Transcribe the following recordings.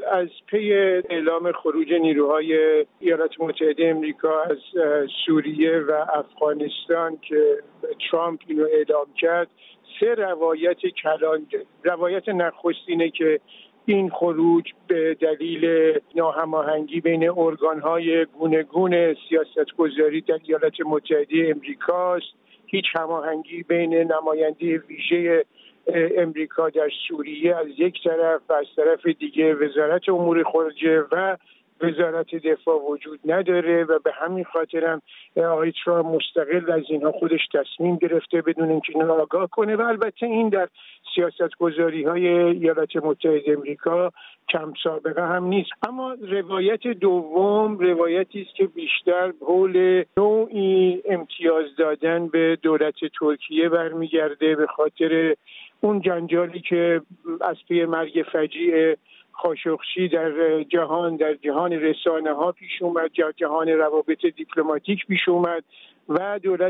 از پی اعلام خروج نیروهای ایالات متحده امریکا از سوریه و افغانستان که ترامپ اینو اعلام کرد 3 روایت کلان داره. روایت نخستینه که این خروج به دلیل ناهماهنگی بین ارگان‌های گوناگون سیاستگذاری در ایالات متحده امریکاست. هیچ هماهنگی بین نماینده ویژه امریکا در سوریه از یک طرف و از طرف دیگه وزارت امور خارجه و وزارت دفاع وجود نداره و به همین خاطر هم آقای ترامپ مستقل از اینها خودش تصمیم گرفته بدون اینکه اینو آگاه کنه و البته این در سیاستگذاری‌های ایالات متحده امریکا کم سابقه هم نیست. اما روایت دوم روایتی است که بیشتر حول نوعی امتیاز دادن به دولت ترکیه برمیگرده به خاطر اون جنجالی که از پی مرگ فجیع خاشقچی در جهان رسانه ها پیش اومد، جهان روابط دیپلماتیک پیش اومد و دولت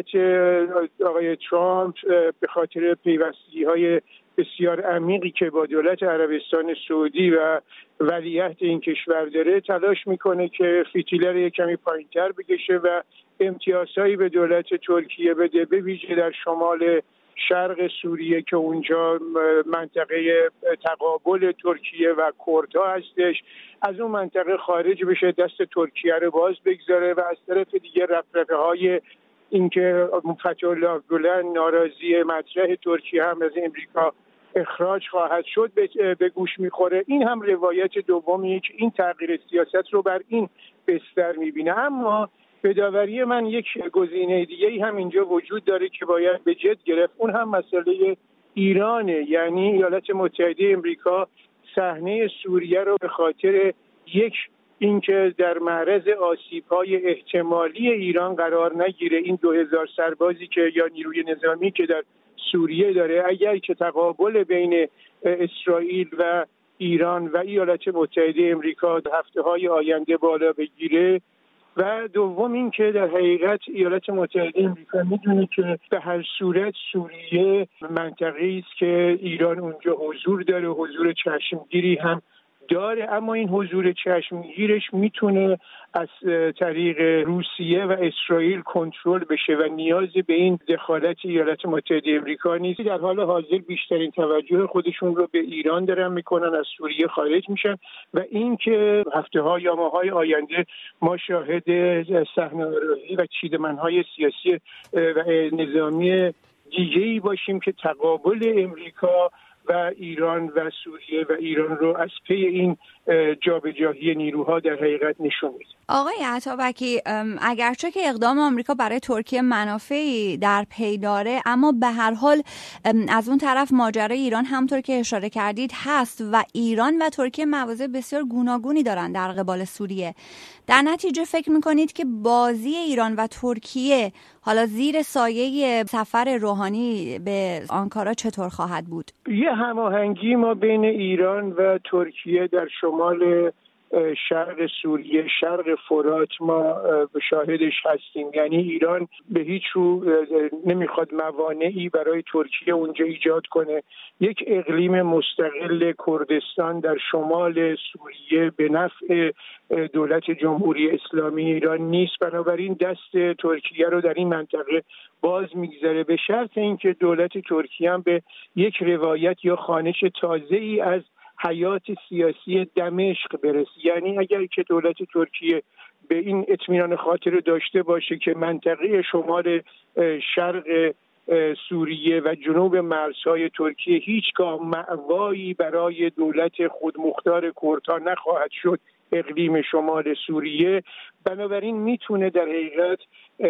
آقای ترامپ به خاطر پیوستگی های بسیار عمیقی که با دولت عربستان سعودی و ولیعهد این کشور داره تلاش میکنه که فتیله رو کمی پایین‌تر بکشه و امتیازهایی به دولت ترکیه بده، به ویژه در شمال شرق سوریه که اونجا منطقه تقابل ترکیه و کردها هستش، از اون منطقه خارج بشه، دست ترکیه رو باز بگذاره و از طرف دیگه رفرفه‌های اینکه فتح‌الله گولن ناراضی مطرح ترکیه هم از امریکا اخراج خواهد شد به گوش میخوره. این هم روایت دومیه که این تغییر سیاست رو بر این بستر میبینه. اما به داوری من یک گزینه دیگه‌ای هم اینجا وجود داره که باید به جد گرفت، اون هم مسئله ایرانه. یعنی ایالات متحده امریکا صحنه سوریه رو به خاطر اینکه در معرض آسیب‌های احتمالی ایران قرار نگیره، این 2000 سربازی که یا نیروی نظامی که در سوریه داره، اگر که تقابل بین اسرائیل و ایران و ایالات متحده امریکا در هفته‌های آینده بالا بگیره و دوم این که در حقیقت ایالات متحده امریکا میدونه که به هر صورت سوریه منطقه‌ای است که ایران اونجا حضور داره، حضور چشمگیری هم داره، اما این حضور چشمگیرش میتونه از طریق روسیه و اسرائیل کنترل بشه و نیازی به این دخالت ایالات متحده امریکا نیست. در حال حاضر بیشترین توجه خودشون رو به ایران دارن میکنن، از سوریه خارج میشن و این که هفته‌ها یا ماه‌های آینده ما شاهد صحنه‌آرایی و چیدمن‌های سیاسی و نظامی دیگه‌ای باشیم که تقابل امریکا و ایران و سوریه و ایران رو از پی این جابجایی نیروها در حقیقت نشون میده. آقای عطابکی، اگرچه که اقدام آمریکا برای ترکیه منافعی در پی داره، اما به هر حال از اون طرف ماجرای ایران همطور که اشاره کردید هست و ایران و ترکیه مواضع بسیار گوناگونی دارن در قبال سوریه. در نتیجه فکر میکنید که بازی ایران و ترکیه حالا زیر سایه سفر روحانی به آنکارا چطور خواهد بود؟ یه هماهنگی ما بین ایران و ترکیه در شمال شرق سوریه، شرق فرات ما شاهدش هستیم. یعنی ایران به هیچ رو نمیخواد موانعی برای ترکیه اونجا ایجاد کنه. یک اقلیم مستقل کردستان در شمال سوریه به نفع دولت جمهوری اسلامی ایران نیست، بنابراین دست ترکیه رو در این منطقه باز میگذاره، به شرط اینکه دولت ترکیه هم به یک روایت یا خوانش تازه‌ای از حیات سیاسی دمشق برسه. یعنی اگر که دولت ترکیه به این اطمینان خاطر داشته باشه که منطقه شمال شرق سوریه و جنوب مرزهای ترکیه هیچگاه مأوایی برای دولت خودمختار کردها نخواهد شد، اقلیم شمال سوریه، بنابراین میتونه در حقیقت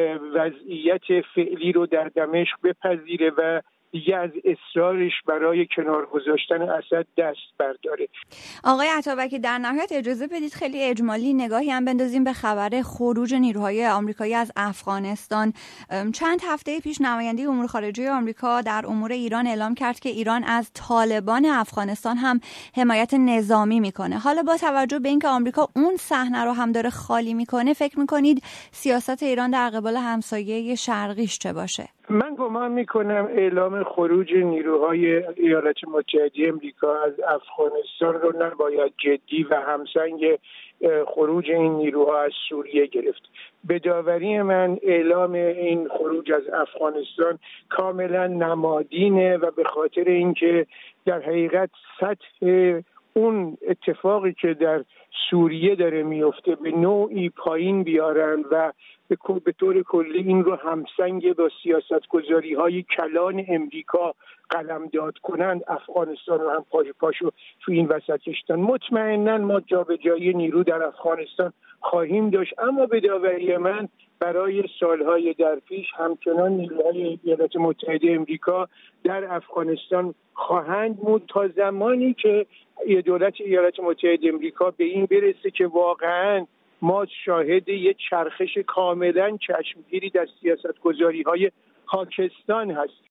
وضعیت فعلی رو در دمشق بپذیره و دیگه از اصرارش برای کنار گذاشتن اسد دست برداره. آقای عطابکی، در نهایت اجازه بدید خیلی اجمالی نگاهی هم بندازیم به خبر خروج نیروهای آمریکایی از افغانستان. چند هفته پیش نماینده امور خارجه آمریکا در امور ایران اعلام کرد که ایران از طالبان افغانستان هم حمایت نظامی میکنه. حالا با توجه به اینکه آمریکا اون صحنه رو هم داره خالی میکنه، فکر میکنید سیاست ایران در قبال همسایه شرقیش چه باشه؟ من گمان میکنم اعلام خروج نیروهای ایالات متحده امریکا از افغانستان رو نباید جدی و همسنگ خروج این نیروها از سوریه گرفت. به داوری من اعلام این خروج از افغانستان کاملا نمادینه و به خاطر اینکه در حقیقت سطح اون اتفاقی که در سوریه داره میفته به نوعی پایین بیارن و به طور کلی این رو همسنگ با سیاستگذاری‌های کلان امریکا قلمداد کنند، افغانستان رو هم پاشو تو این وسط کشیدن. مطمئناً ما جابجایی نیرو در افغانستان خواهیم داشت، اما به داوری من برای سالهای در پیش همچنان نیروهای ایالات متحده امریکا در افغانستان خواهند بود تا زمانی که دولت ایالات متحده امریکا به این برسه که واقعاً ما شاهد یه چرخش کاملا چشمگیری در سیاستگذاری‌های پاکستان هستیم.